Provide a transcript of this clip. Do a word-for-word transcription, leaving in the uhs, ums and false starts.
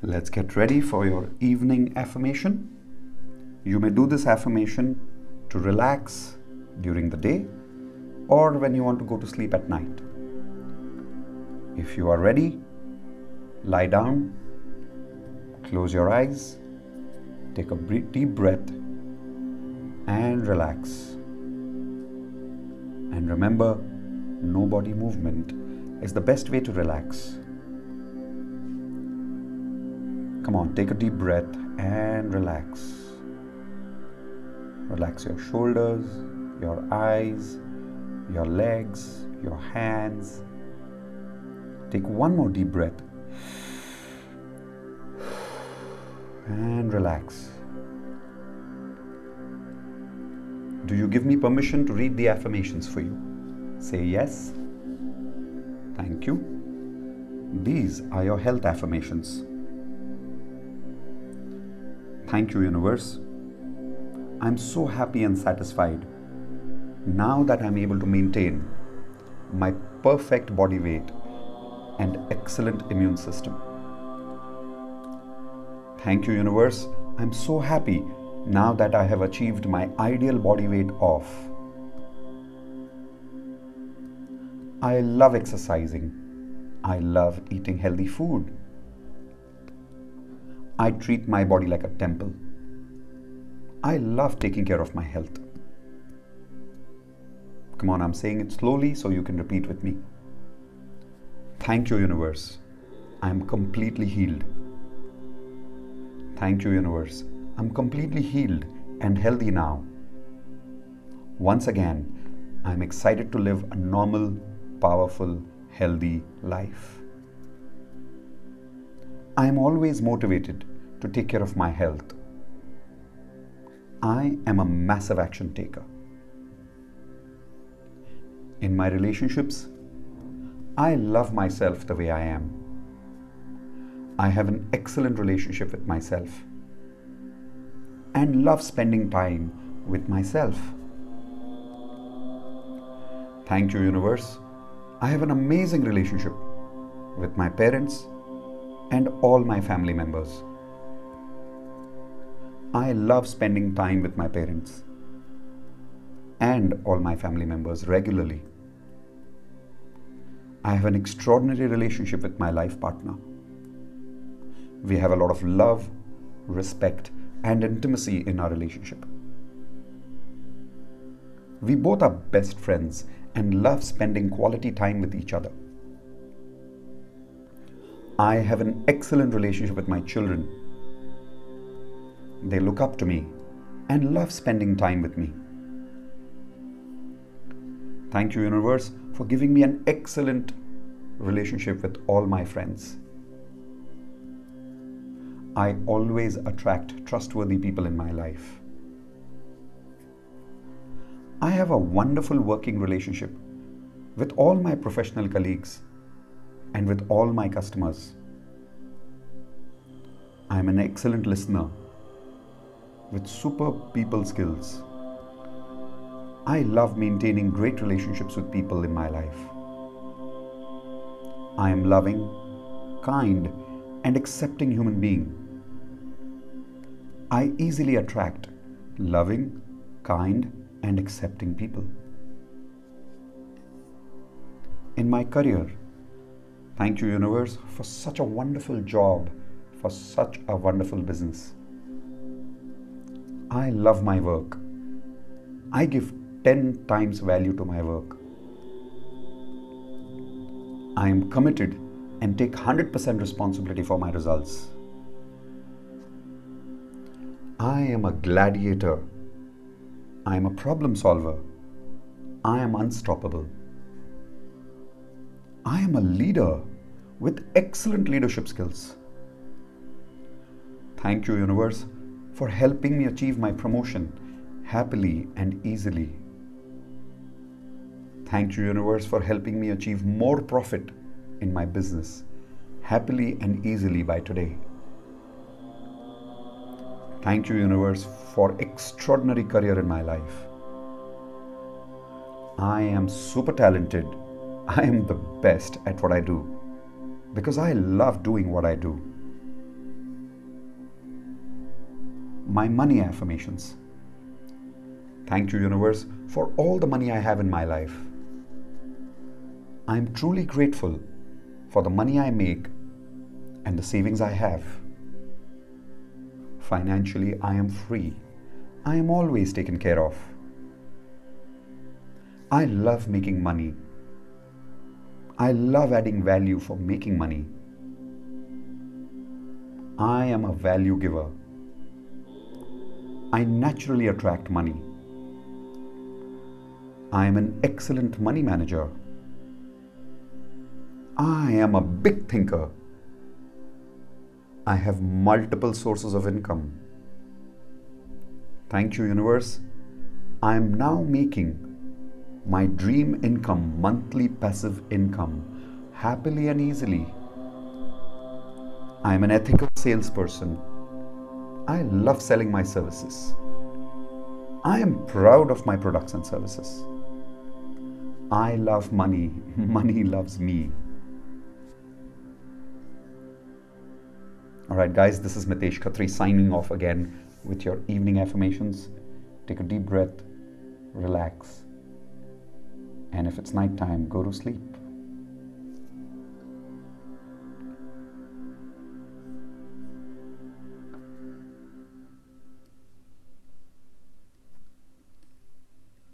Let's get ready for your evening affirmation. You may do this affirmation to relax during the day or when you want to go to sleep at night. If you are ready, lie down, close your eyes, take a deep breath and relax. And remember, no body movement is the best way to relax. Come on, take a deep breath and relax. Relax your shoulders, your eyes, your legs, your hands. Take one more deep breath and relax. Do you give me permission to read the affirmations for you? Say yes. Thank you. These are your health affirmations. Thank you, universe. I'm so happy and satisfied now that I'm able to maintain my perfect body weight and excellent immune system. Thank you, universe. I'm so happy now that I have achieved my ideal body weight of. I love exercising. I love eating healthy food. I treat my body like a temple. I love taking care of my health. Come on, I'm saying it slowly so you can repeat with me. Thank you, universe. I'm completely healed. Thank you, universe. I'm completely healed and healthy now. Once again, I'm excited to live a normal, powerful, healthy life. I am always motivated to take care of my health. I am a massive action taker. In my relationships, I love myself the way I am. I have an excellent relationship with myself and love spending time with myself. Thank you, universe. I have an amazing relationship with my parents and all my family members. I love spending time with my parents and all my family members regularly. I have an extraordinary relationship with my life partner. We have a lot of love, respect, and intimacy in our relationship. We both are best friends and love spending quality time with each other. I have an excellent relationship with my children. They look up to me and love spending time with me. Thank you, universe, for giving me an excellent relationship with all my friends. I always attract trustworthy people in my life. I have a wonderful working relationship with all my professional colleagues and with all my customers. I am an excellent listener with superb people skills. I love maintaining great relationships with people in my life. I am loving, kind, and accepting human being. I easily attract loving, kind, and accepting people. In my career, thank you, universe, for such a wonderful job, for such a wonderful business. I love my work. I give ten times value to my work. I am committed and take one hundred percent responsibility for my results. I am a gladiator. I am a problem solver. I am unstoppable. I am a leader with excellent leadership skills. Thank you, universe, for helping me achieve my promotion happily and easily. Thank you, universe, for helping me achieve more profit in my business happily and easily by today. Thank you, universe, for extraordinary career in my life. I am super talented. I am the best at what I do because I love doing what I do. my money affirmations. Thank you, universe, for all the money I have in my life. I am truly grateful for the money I make and the savings I have. Financially, I am free. I am always taken care of. I love making money. I love adding value for making money. I am a value giver. I naturally attract money. I am an excellent money manager. I am a big thinker. I have multiple sources of income. Thank you, universe. I am now making my dream income, monthly passive income, happily and easily. I am an ethical salesperson. I love selling my services. I am proud of my products and services. I love money. Money loves me. All right, guys, this is Mitesh Khatri signing off again with your evening affirmations. Take a deep breath, relax, and if it's nighttime, go to sleep.